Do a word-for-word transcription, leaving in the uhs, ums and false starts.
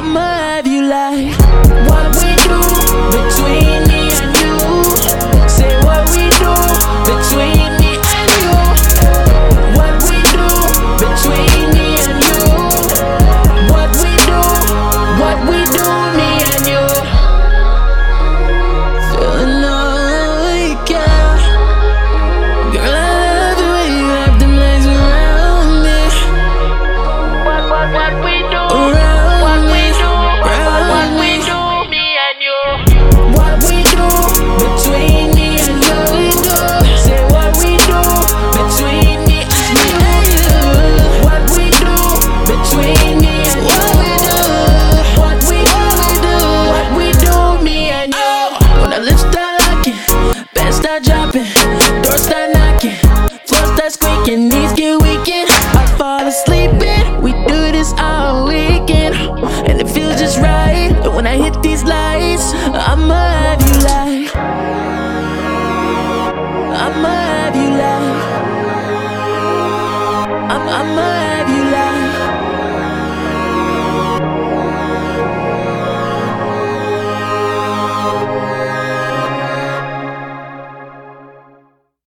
I'ma have you like what we do between me and you. Say what we do between me and you. What we do between me and you. What we do, what we do, me and you. Feeling all week, yeah. Girl, I love the way you wrap them legs around me. What, what, what we do, Around what we me, do, what, what, what around we me. do, me and you. What we do between me and you. Say what we do between me and you. What we do between me and you. What we do, what we do, me and you. When the lips start locking, bed start dropping, doors start knocking, floor start squeaking, knees get weakened. I fall asleep in, we do this all weekend, and it feels just right. But when I hit these lights, I'ma